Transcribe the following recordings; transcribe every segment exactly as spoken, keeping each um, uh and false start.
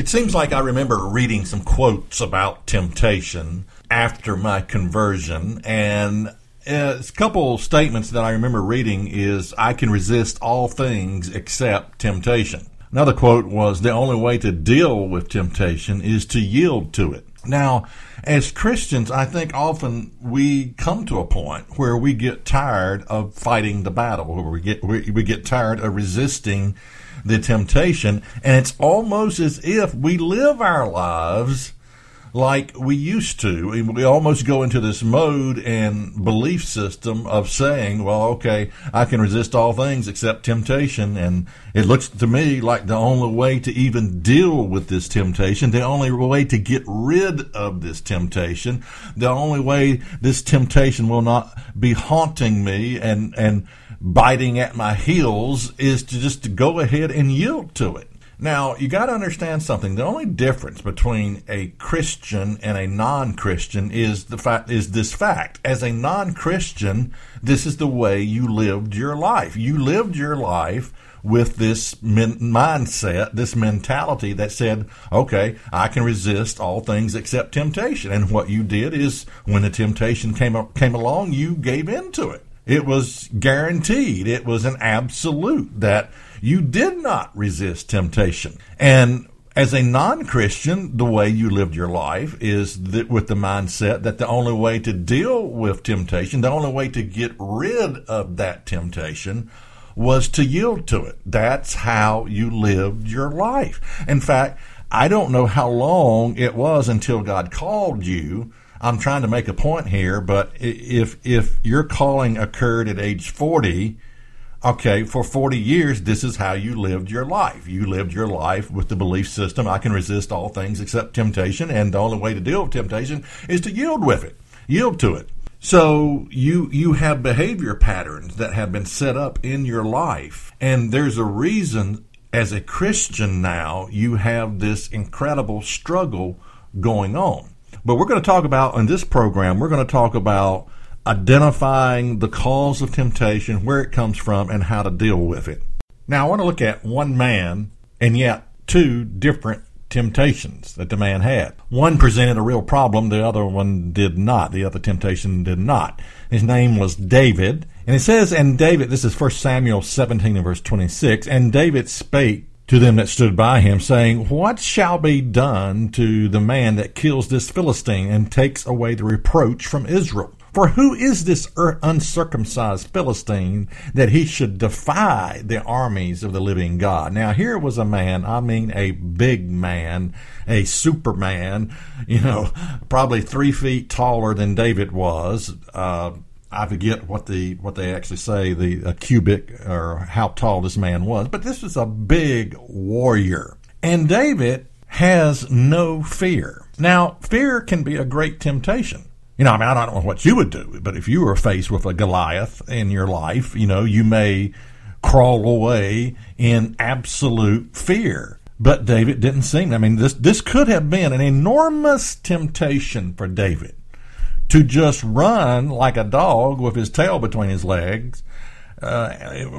It seems like I remember reading some quotes about temptation after my conversion, and a couple statements that I remember reading is, I can resist all things except temptation. Another quote was, the only way to deal with temptation is to yield to it. Now, as Christians, I think often we come to a point where we get tired of fighting the battle, where we get we, we get tired of resisting the temptation, and it's almost as if we live our lives like we used to. We almost go into this mode and belief system of saying, well, okay, I can resist all things except temptation. And it looks to me like the only way to even deal with this temptation, the only way to get rid of this temptation, the only way this temptation will not be haunting me and, and biting at my heels is to just to go ahead and yield to it. Now, you got to understand something. The only difference between a Christian and a non-Christian is the fact is this fact. As a non-Christian, this is the way you lived your life. You lived your life with this min- mindset, this mentality that said, okay, I can resist all things except temptation. And what you did is, when the temptation came up, came along, you gave in to it. It was guaranteed. It was an absolute that you did not resist temptation. And as a non-Christian, the way you lived your life is that with the mindset that the only way to deal with temptation, the only way to get rid of that temptation was to yield to it. That's how you lived your life. In fact, I don't know how long it was until God called you. I'm trying to make a point here, but if if your calling occurred at age forty, okay, for forty years, this is how you lived your life. You lived your life with the belief system, I can resist all things except temptation, and the only way to deal with temptation is to yield with it, yield to it. So you you have behavior patterns that have been set up in your life, and there's a reason as a Christian now you have this incredible struggle going on. But we're going to talk about, in this program, we're going to talk about identifying the cause of temptation, where it comes from, and how to deal with it. Now, I want to look at one man and yet two different temptations that the man had. One presented a real problem, the other one did not. The other temptation did not. His name was David. And it says, and David, this is First Samuel seventeen and verse twenty-six, and David spake to them that stood by him, saying, what shall be done to the man that kills this Philistine and takes away the reproach from Israel? For who is this uncircumcised Philistine that he should defy the armies of the living God? Now, here was a man, I mean a big man, a superman, you know, probably three feet taller than David was. Uh, I forget what the what they actually say, the a cubic, or how tall this man was. But this was a big warrior. And David has no fear. Now, fear can be a great temptation. You know, I mean, I don't know what you would do, but if you were faced with a Goliath in your life, you know, you may crawl away in absolute fear. But David didn't seem, I mean, this this could have been an enormous temptation for David to just run like a dog with his tail between his legs uh,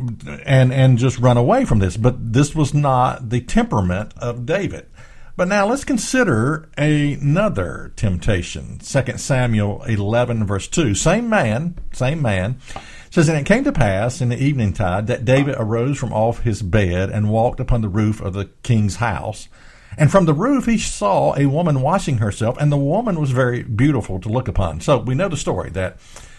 and and just run away from this. But this was not the temperament of David. But now let's consider another temptation. Second Samuel eleven, verse two. Same man, same man. Says, and it came to pass in the evening tide that David arose from off his bed and walked upon the roof of the king's house. And from the roof he saw a woman washing herself, and the woman was very beautiful to look upon. So we know the story that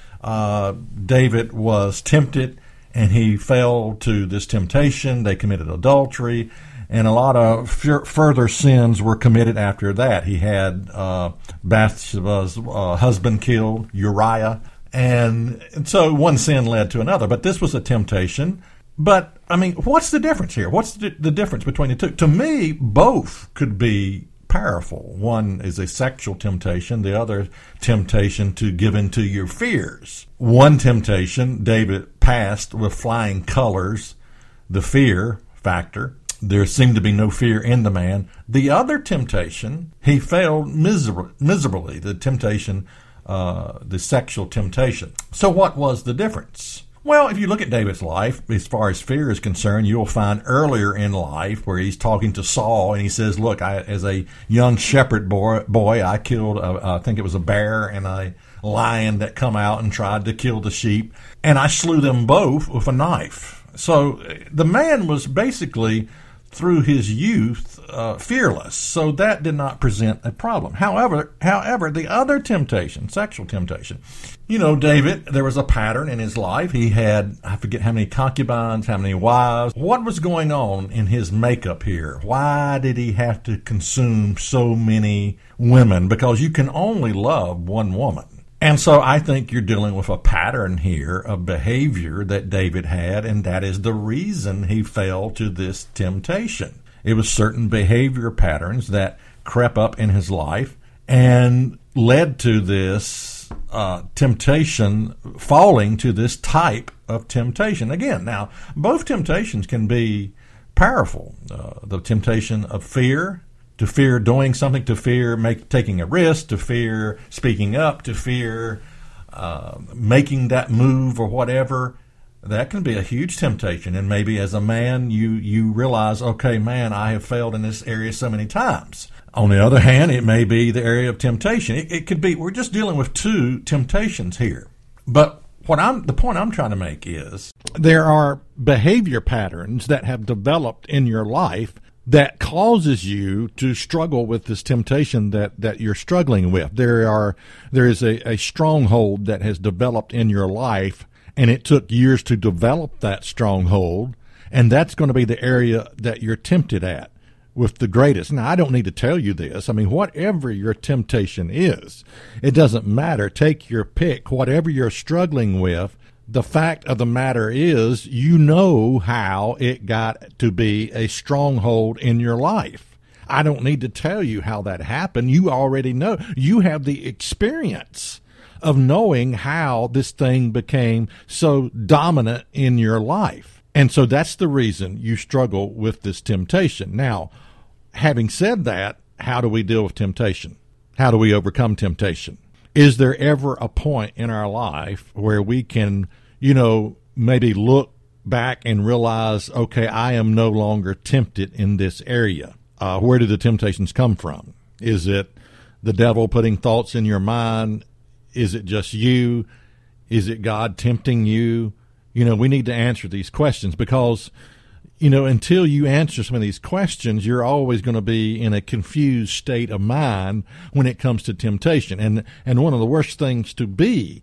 uh, David was tempted, and he fell to this temptation. They committed adultery, and a lot of f- further sins were committed after that. He had uh, Bathsheba's uh, husband killed, Uriah, and, and so one sin led to another. But this was a temptation. But, I mean, what's the difference here? What's the, the difference between the two? To me, both could be powerful. One is a sexual temptation, the other temptation to give in to your fears. One temptation, David passed with flying colors, the fear factor. There seemed to be no fear in the man. The other temptation, he failed miser- miserably, the temptation, uh, the sexual temptation. So what was the difference? Well, if you look at David's life, as far as fear is concerned, you'll find earlier in life where he's talking to Saul and he says, look, I, as a young shepherd boy, boy I killed, a, I think it was a bear and a lion that come out and tried to kill the sheep, and I slew them both with a knife. So the man was basically, through his youth, uh, fearless. So that did not present a problem. However, however, the other temptation, sexual temptation, you know, David, there was a pattern in his life. He had, I forget how many concubines, how many wives. What was going on in his makeup here? Why did he have to consume so many women? Because you can only love one woman. And so I think you're dealing with a pattern here of behavior that David had, and that is the reason he fell to this temptation. It was certain behavior patterns that crept up in his life and led to this uh, temptation, falling to this type of temptation. Again, now, both temptations can be powerful. Uh, the temptation of fear, to fear doing something, to fear make, taking a risk, to fear speaking up, to fear uh, making that move or whatever. That can be a huge temptation. And maybe as a man, you, you realize, okay, man, I have failed in this area so many times. On the other hand, it may be the area of temptation. It, it could be, we're just dealing with two temptations here. But what I'm, the point I'm trying to make is there are behavior patterns that have developed in your life that causes you to struggle with this temptation that, that you're struggling with. There are there is a, a stronghold that has developed in your life, and it took years to develop that stronghold, and that's going to be the area that you're tempted at with the greatest. Now, I don't need to tell you this. I mean, whatever your temptation is, it doesn't matter. Take your pick. Whatever you're struggling with, the fact of the matter is, you know how it got to be a stronghold in your life. I don't need to tell you how that happened. You already know. You have the experience of knowing how this thing became so dominant in your life. And so that's the reason you struggle with this temptation. Now, having said that, how do we deal with temptation? How do we overcome temptation? Is there ever a point in our life where we can, you know, maybe look back and realize, okay, I am no longer tempted in this area? Uh, where do the temptations come from? Is it the devil putting thoughts in your mind? Is it just you? Is it God tempting you? You know, we need to answer these questions because, you know, until you answer some of these questions, you're always going to be in a confused state of mind when it comes to temptation. And and one of the worst things to be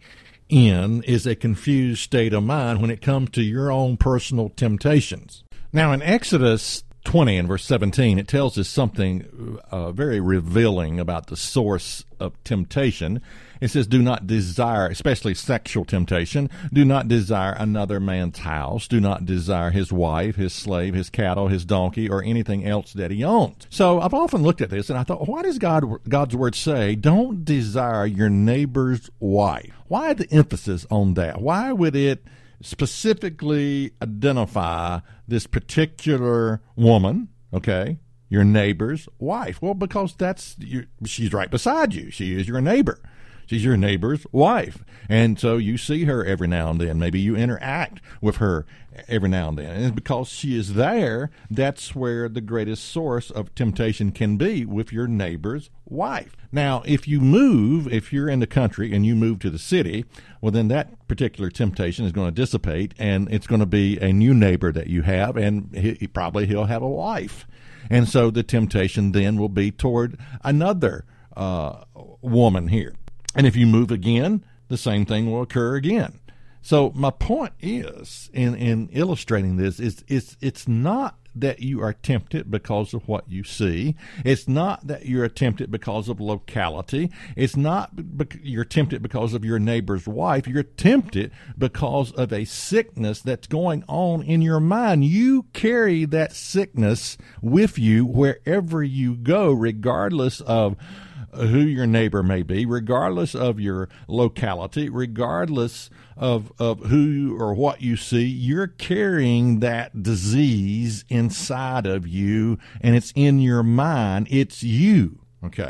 in is a confused state of mind when it comes to your own personal temptations. Now, in Exodus twenty and verse seventeen, it tells us something uh, very revealing about the source of temptation. It says, do not desire, especially sexual temptation, do not desire another man's house, do not desire his wife, his slave, his cattle, his donkey, or anything else that he owns. So I've often looked at this and I thought, why does God God's word say, don't desire your neighbor's wife? Why the emphasis on that? Why would it specifically identify this particular woman, okay, your neighbor's wife? Well, because that's you, she's right beside you. She is your neighbor. She's your neighbor's wife. And so you see her every now and then. Maybe you interact with her every now and then. And because she is there, that's where the greatest source of temptation can be, with your neighbor's wife. Now, if you move, if you're in the country and you move to the city, well, then that particular temptation is going to dissipate, and it's going to be a new neighbor that you have, and he, he probably he'll have a wife. And so the temptation then will be toward another uh, woman here. And if you move again, the same thing will occur again. So my point is, in, in illustrating this, is it's, it's not that you are tempted because of what you see. It's not that you're tempted because of locality. It's not bec- you're tempted because of your neighbor's wife. You're tempted because of a sickness that's going on in your mind. You carry that sickness with you wherever you go, regardless of who your neighbor may be, regardless of your locality, regardless of, of who or what you see. You're carrying that disease inside of you, and it's in your mind. It's you, okay?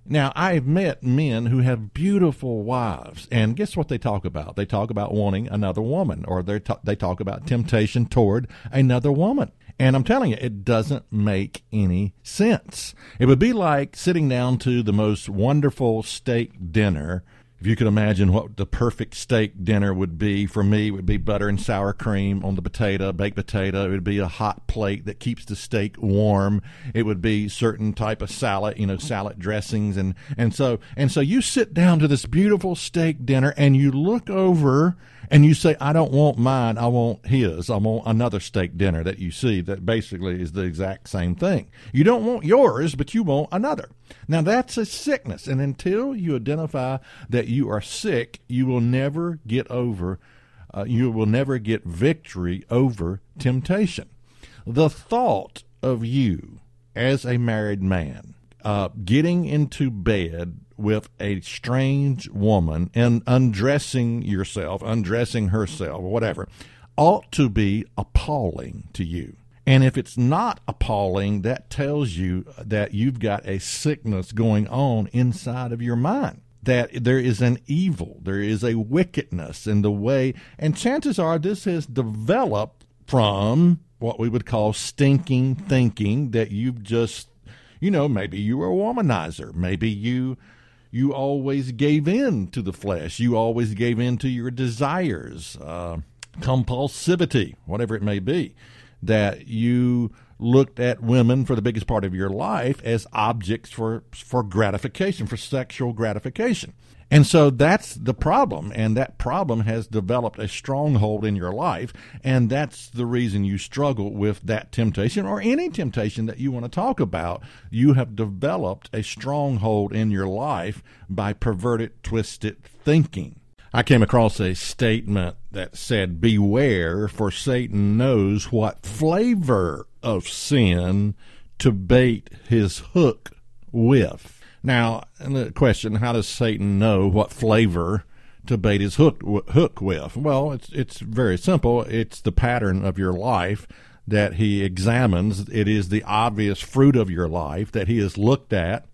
Now, I've met men who have beautiful wives, and guess what they talk about? They talk about wanting another woman, or they ta- they talk about temptation toward another woman. And I'm telling you, it doesn't make any sense. It would be like sitting down to the most wonderful steak dinner. If you could imagine what the perfect steak dinner would be, for me, it would be butter and sour cream on the potato, baked potato. It would be a hot plate that keeps the steak warm. It would be certain type of salad, you know, salad dressings. And, and so and so you sit down to this beautiful steak dinner and you look over and you say, I don't want mine, I want his. I want another steak dinner that you see that basically is the exact same thing. You don't want yours, but you want another. Now, that's a sickness, and until you identify that you are sick, you will never get over, uh, you will never get victory over temptation. The thought of you as a married man uh, getting into bed with a strange woman and undressing yourself, undressing herself, or whatever, ought to be appalling to you. And if it's not appalling, that tells you that you've got a sickness going on inside of your mind, that there is an evil, there is a wickedness in the way, and chances are this has developed from what we would call stinking thinking, that you've just, you know, maybe you were a womanizer, maybe you you always gave in to the flesh, you always gave in to your desires, uh, compulsivity, whatever it may be, that you looked at women for the biggest part of your life as objects for for gratification, for sexual gratification. And so that's the problem, and that problem has developed a stronghold in your life, and that's the reason you struggle with that temptation or any temptation that you want to talk about. You have developed a stronghold in your life by perverted, twisted thinking. I came across a statement that said, beware, for Satan knows what flavor of sin to bait his hook with. Now, the question, how does Satan know what flavor to bait his hook hook with? Well, it's it's very simple. It's the pattern of your life that he examines. It is the obvious fruit of your life that he has looked at.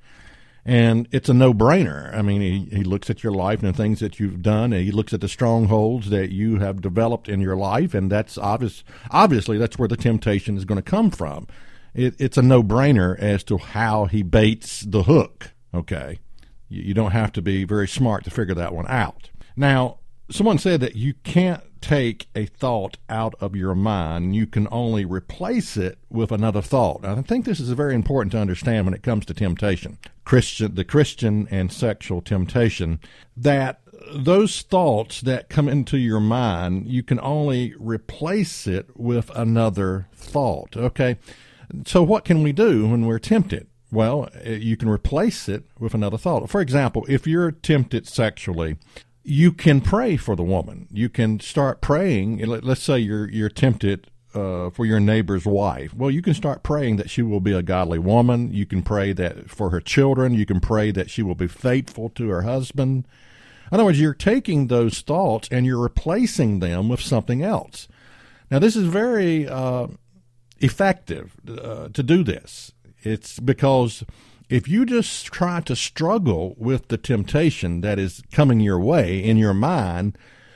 And it's a no-brainer. I mean, he, he looks at your life and the things that you've done, and he looks at the strongholds that you have developed in your life, and that's obvious. Obviously, that's where the temptation is going to come from. It, it's a no-brainer as to how he baits the hook, okay? You, you don't have to be very smart to figure that one out. Now, someone said that you can't take a thought out of your mind. You can only replace it with another thought. And I think this is very important to understand when it comes to temptation, Christian, the Christian and sexual temptation, that those thoughts that come into your mind, you can only replace it with another thought. Okay, so what can we do when we're tempted? Well, you can replace it with another thought. For example, if you're tempted sexually, you can pray for the woman. You can start praying. Let's say you're you're tempted uh, for your neighbor's wife. Well, you can start praying that she will be a godly woman. You can pray that for her children. You can pray that she will be faithful to her husband. In other words, you're taking those thoughts and you're replacing them with something else. Now, this is very uh, effective uh, to do this. It's because if you just try to struggle with the temptation that is coming your way in your mind,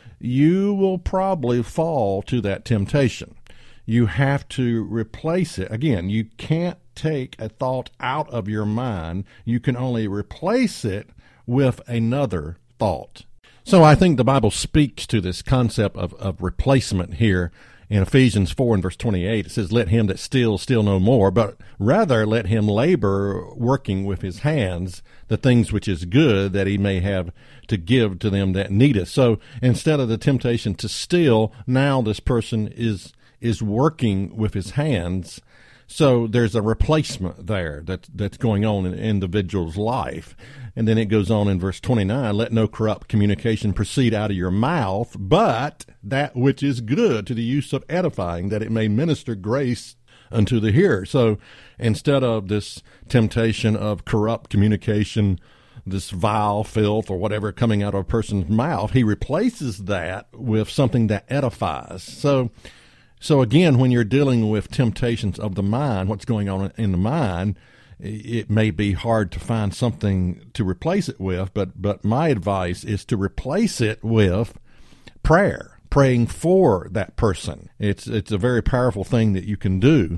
you will probably fall to that temptation. You have to replace it. Again, you can't take a thought out of your mind. You can only replace it with another thought. So I think the Bible speaks to this concept of, of replacement here. In Ephesians four and verse twenty-eight, it says, let him that steals steal no more, but rather let him labor, working with his hands, the things which is good, that he may have to give to them that needeth. So instead of the temptation to steal, now this person is is working with his hands. So there's a replacement there that, that's going on in an individual's life. And then it goes on in verse twenty-nine, let no corrupt communication proceed out of your mouth, but that which is good to the use of edifying, that it may minister grace unto the hearer. So instead of this temptation of corrupt communication, this vile filth or whatever coming out of a person's mouth, he replaces that with something that edifies. So So again, when you're dealing with temptations of the mind, what's going on in the mind, it may be hard to find something to replace it with, but, but my advice is to replace it with prayer, praying for that person. It's, it's a very powerful thing that you can do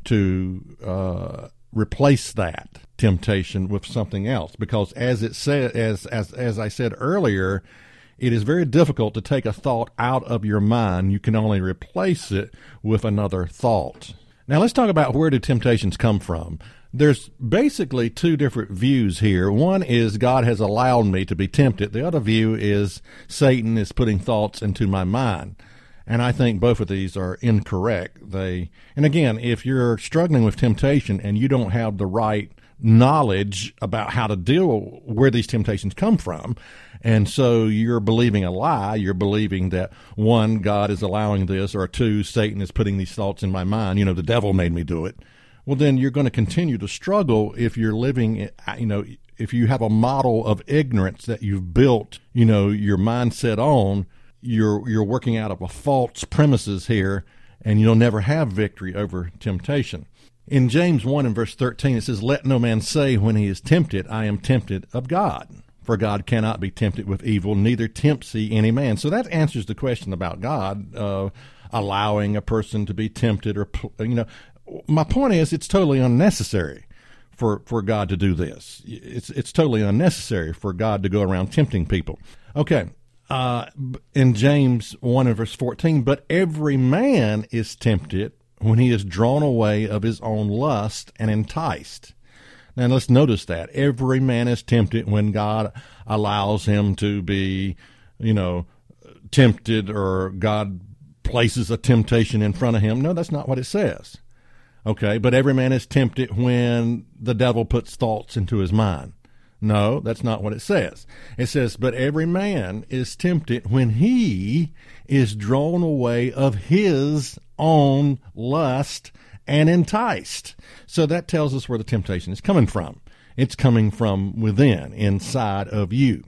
to uh, replace that temptation with something else, because as it said, as, as, as I said earlier, it is very difficult to take a thought out of your mind. You can only replace it with another thought. Now let's talk about where do temptations come from. There's basically two different views here. One is God has allowed me to be tempted. The other view is Satan is putting thoughts into my mind. And I think both of these are incorrect. They, and again, if you're struggling with temptation and you don't have the right knowledge about how to deal where these temptations come from, and so you're believing a lie, you're believing that, one, God is allowing this, or two, Satan is putting these thoughts in my mind, you know, the devil made me do it, well, then you're going to continue to struggle if you're living, you know, if you have a model of ignorance that you've built, you know, your mindset on, you're you're working out of a false premises here, and you'll never have victory over temptation. In James one and verse thirteen, it says, "Let no man say when he is tempted, I am tempted of God. For God cannot be tempted with evil, neither tempts he any man." So that answers the question about God uh, allowing a person to be tempted, or, you know, my point is it's totally unnecessary for, for God to do this. It's, it's totally unnecessary for God to go around tempting people. Okay. Uh, in James one and verse fourteen, "But every man is tempted when he is drawn away of his own lust and enticed." Now let's notice that. Every man is tempted when God allows him to be, you know, tempted, or God places a temptation in front of him. No, that's not what it says. Okay, but every man is tempted when the devil puts thoughts into his mind. No, that's not what it says. It says, but every man is tempted when he is drawn away of his own lust and enticed. So that tells us where the temptation is coming from. It's coming from within, inside of you.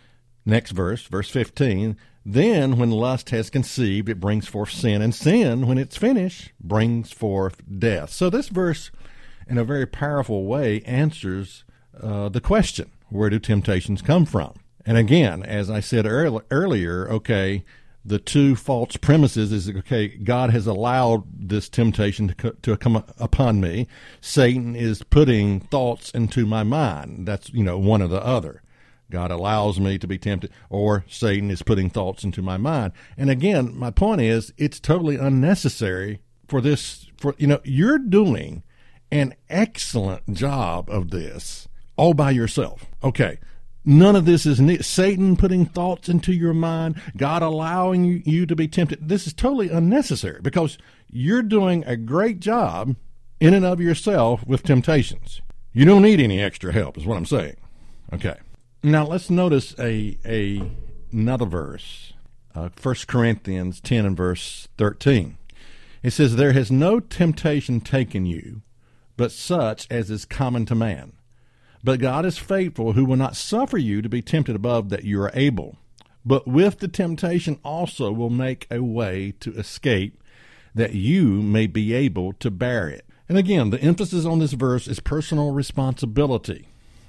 Next verse, verse fifteen, "Then when lust has conceived, it brings forth sin, and sin, when it's finished, brings forth death." So this verse, in a very powerful way, answers Uh, the question, where do temptations come from? And again, as I said earl- earlier, okay, the two false premises is, okay, God has allowed this temptation to, co- to come upon me. Satan is putting thoughts into my mind. That's, you know, one or the other. God allows me to be tempted, or Satan is putting thoughts into my mind. And again, my point is, it's totally unnecessary for this, for, you know, you're doing an excellent job of this all by yourself. Okay. None of this is ne- Satan putting thoughts into your mind, God allowing you, you to be tempted. This is totally unnecessary, because you're doing a great job in and of yourself with temptations. You don't need any extra help, is what I'm saying. Okay. Now let's notice a, a another verse, uh, First Corinthians ten and verse thirteen. It says, "There has no temptation taken you, but such as is common to man. But God is faithful, who will not suffer you to be tempted above that you are able, but with the temptation also will make a way to escape, that you may be able to bear it." And again, the emphasis on this verse is personal responsibility.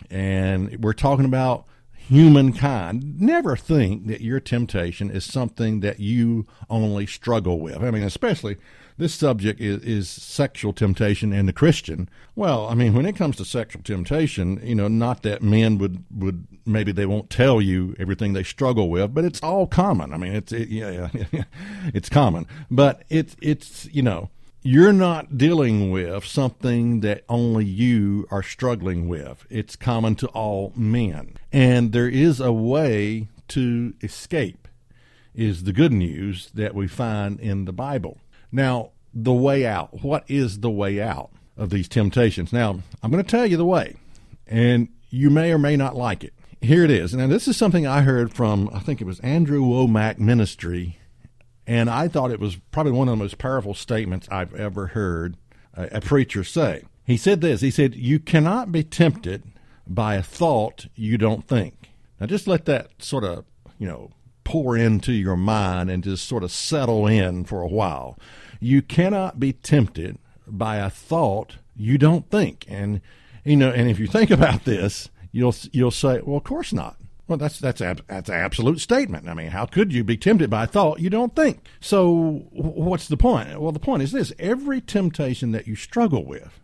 And we're talking about humankind. Never think that your temptation is something that you only struggle with. I mean, especially this subject is, is sexual temptation and the Christian. Well, I mean, when it comes to sexual temptation, you know, not that men would, would maybe they won't tell you everything they struggle with, but it's all common. I mean, it's, it, yeah, yeah, it's common, but it's, it's, you know, you're not dealing with something that only you are struggling with. It's common to all men. And there is a way to escape, is the good news that we find in the Bible. Now, the way out. What is the way out of these temptations? Now, I'm going to tell you the way, and you may or may not like it. Here it is. Now, this is something I heard from, I think it was Andrew Womack Ministry, and I thought it was probably one of the most powerful statements I've ever heard a, a preacher say. He said this. He said, "You cannot be tempted by a thought you don't think." Now, just let that sort of, you know, pour into your mind and just sort of settle in for a while. You cannot be tempted by a thought you don't think. And You know, and if you think about this, you'll you'll say, well, of course not. Well, that's that's ab- that's an absolute statement. I mean, how could you be tempted by a thought you don't think? So what's the point? Well, the point is this. Every temptation that you struggle with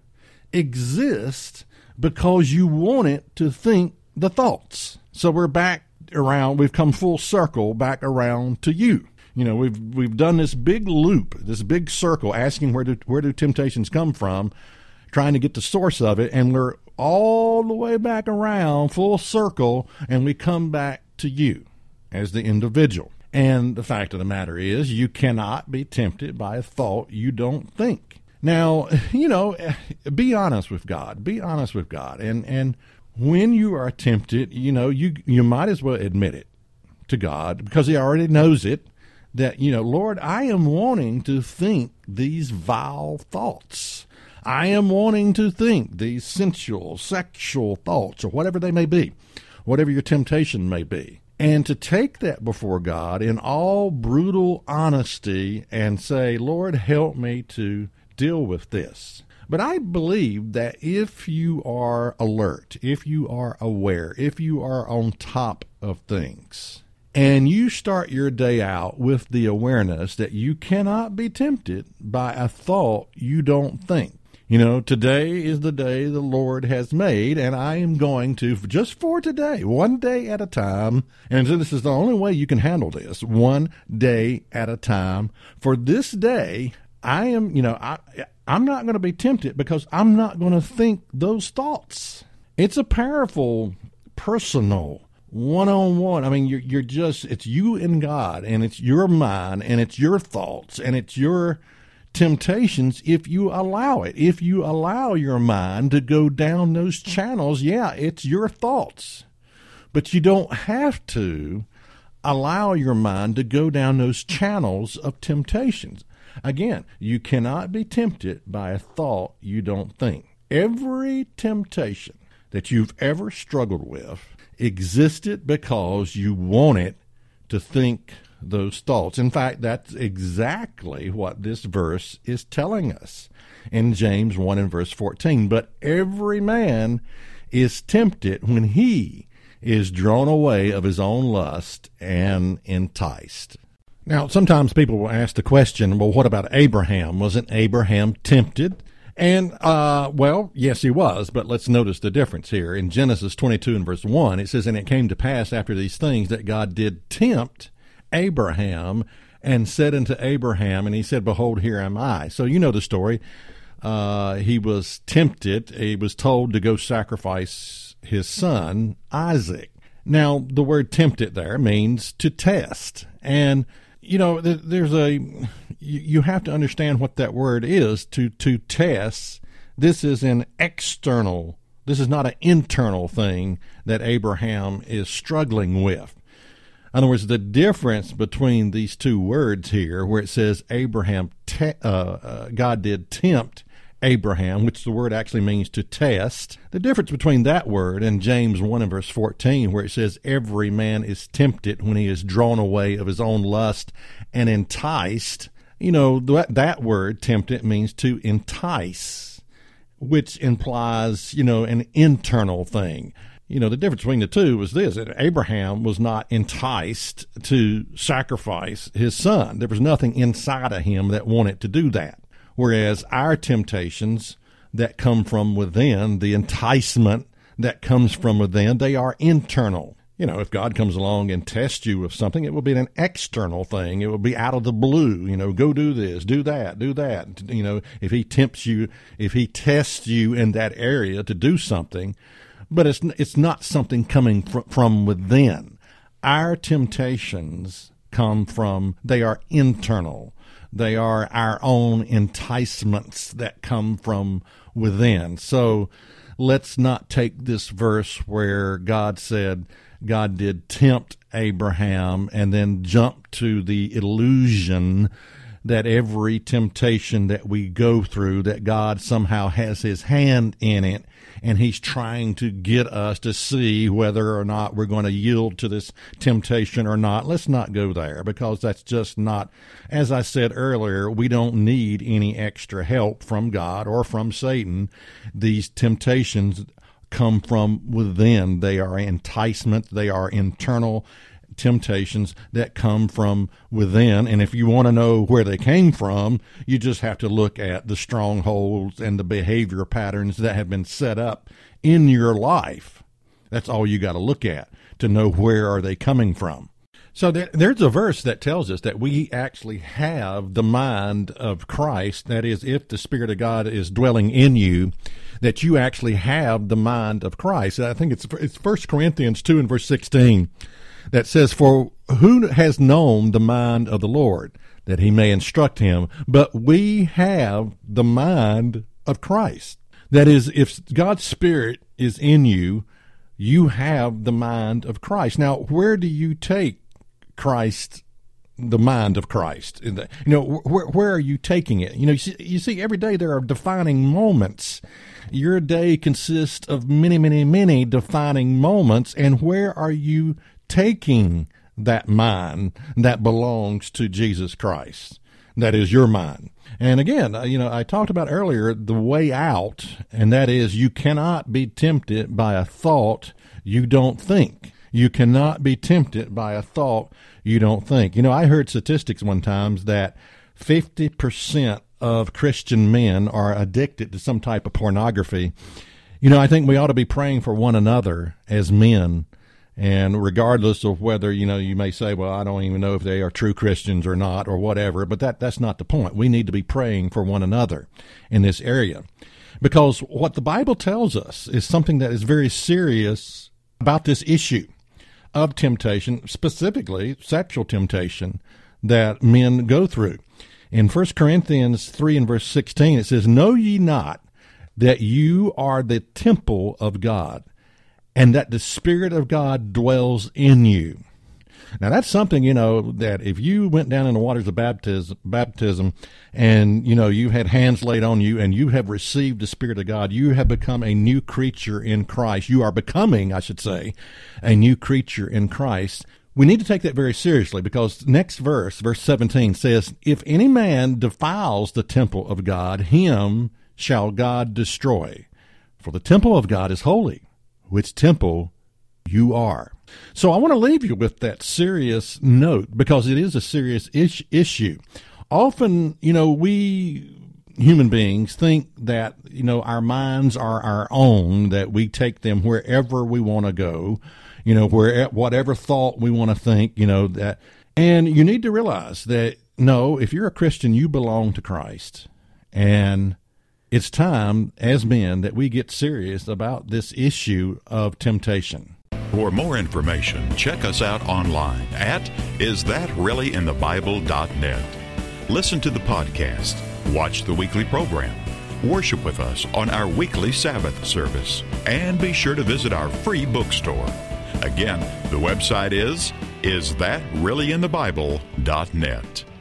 exists because you want it to think the thoughts. So we're back around, we've come full circle back around to you. You know, we've we've done this big loop, this big circle, asking where do, where do temptations come from, trying to get the source of it, and we're all the way back around, full circle, and we come back to you as the individual. And the fact of the matter is, you cannot be tempted by a thought you don't think. Now, you know, be honest with God. Be honest with God. And and when you are tempted, you know, you you might as well admit it to God, because he already knows it, that, you know, Lord, I am wanting to think these vile thoughts. I am wanting to think these sensual, sexual thoughts, or whatever they may be, whatever your temptation may be. And to take that before God in all brutal honesty and say, Lord, help me to deal with this. But I believe that if you are alert, if you are aware, if you are on top of things, and you start your day out with the awareness that you cannot be tempted by a thought you don't think. You know, today is the day the Lord has made, and I am going to, just for today, one day at a time, and this is the only way you can handle this, one day at a time. For this day, I am, you know, I, I'm not going to be tempted because I'm not going to think those thoughts. It's a powerful, personal, one-on-one. I mean, you're, you're just, it's you and God, and it's your mind, and it's your thoughts, and it's your temptations if you allow it. If you allow your mind to go down those channels, yeah, it's your thoughts. But you don't have to allow your mind to go down those channels of temptations. Again, you cannot be tempted by a thought you don't think. Every temptation that you've ever struggled with existed because you wanted to think those thoughts. In fact, that's exactly what this verse is telling us in James one and verse fourteen. But every man is tempted when he is drawn away of his own lust and enticed. Now, sometimes people will ask the question, well, what about Abraham? Wasn't Abraham tempted? And, uh, well, yes, he was, but let's notice the difference here. In Genesis twenty-two and verse one, it says, and it came to pass after these things that God did tempt Abraham, and said unto Abraham, and he said, behold, here am I. So you know the story. Uh, he was tempted. He was told to go sacrifice his son, Isaac. Now, the word tempted there means to test. And, you know, there's a, you have to understand what that word is, to, to test. This is an external, this is not an internal thing that Abraham is struggling with. In other words, the difference between these two words here, where it says Abraham, te- uh, uh, God did tempt Abraham, which the word actually means to test. The difference between that word and James one and verse fourteen, where it says every man is tempted when he is drawn away of his own lust and enticed. You know, that, that word tempted means to entice, which implies, you know, an internal thing. You know, the difference between the two was this, that Abraham was not enticed to sacrifice his son. There was nothing inside of him that wanted to do that. Whereas our temptations that come from within, the enticement that comes from within, they are internal. You know, if God comes along and tests you with something, it will be an external thing. It will be out of the blue. You know, go do this, do that, do that. You know, if he tempts you, if he tests you in that area to do something, but it's it's not something coming fr- from within. Our temptations come from, they are internal. They are our own enticements that come from within. So let's not take this verse where God said God did tempt Abraham and then jump to the illusion that every temptation that we go through, that God somehow has his hand in it and he's trying to get us to see whether or not we're going to yield to this temptation or not. Let's not go there, because that's just not, as I said earlier, we don't need any extra help from God or from Satan. These temptations come from within. They are enticement. They are internal temptations that come from within. And if you want to know where they came from, you just have to look at the strongholds and the behavior patterns that have been set up in your life. That's all you got to look at to know where are they coming from. So there, there's a verse that tells us that we actually have the mind of Christ. That is, if the Spirit of God is dwelling in you, that you actually have the mind of Christ. I think it's it's First Corinthians two and verse sixteen that says, "For who has known the mind of the Lord, that he may instruct him? But we have the mind of Christ." That is, if God's Spirit is in you, you have the mind of Christ. Now, where do you take Christ, the mind of Christ? You know, where where are you taking it? You know, you see, you see, every day there are defining moments. Your day consists of many, many, many defining moments, and where are you taking that mind that belongs to Jesus Christ? That is your mind. And again, you know, I talked about earlier the way out, and that is you cannot be tempted by a thought you don't think. You cannot be tempted by a thought you don't think. You know, I heard statistics one time that fifty percent of Christian men are addicted to some type of pornography. You know, I think we ought to be praying for one another as men. And regardless of whether, you know, you may say, well, I don't even know if they are true Christians or not or whatever, but that, that's not the point. We need to be praying for one another in this area, because what the Bible tells us is something that is very serious about this issue of temptation, specifically sexual temptation that men go through. In First Corinthians three and verse sixteen, it says, "Know ye not that you are the temple of God, and that the Spirit of God dwells in you?" Now, that's something, you know, that if you went down in the waters of baptism, baptism and, you know, you had hands laid on you and you have received the Spirit of God, you have become a new creature in Christ. You are becoming, I should say, a new creature in Christ. We need to take that very seriously, because next verse, verse seventeen says, "If any man defiles the temple of God, him shall God destroy. For the temple of God is holy, which temple you are." So I want to leave you with that serious note, because it is a serious ish- issue. Often, you know, we human beings think that, you know, our minds are our own, that we take them wherever we want to go, you know, where whatever thought we want to think, you know, that. And you need to realize that, no, if you're a Christian, you belong to Christ. And it's time as men that we get serious about this issue of temptation. For more information, check us out online at is that really in the bible dot net. Listen to the podcast, watch the weekly program, worship with us on our weekly Sabbath service, and be sure to visit our free bookstore. Again, the website is is that really in the bible dot net.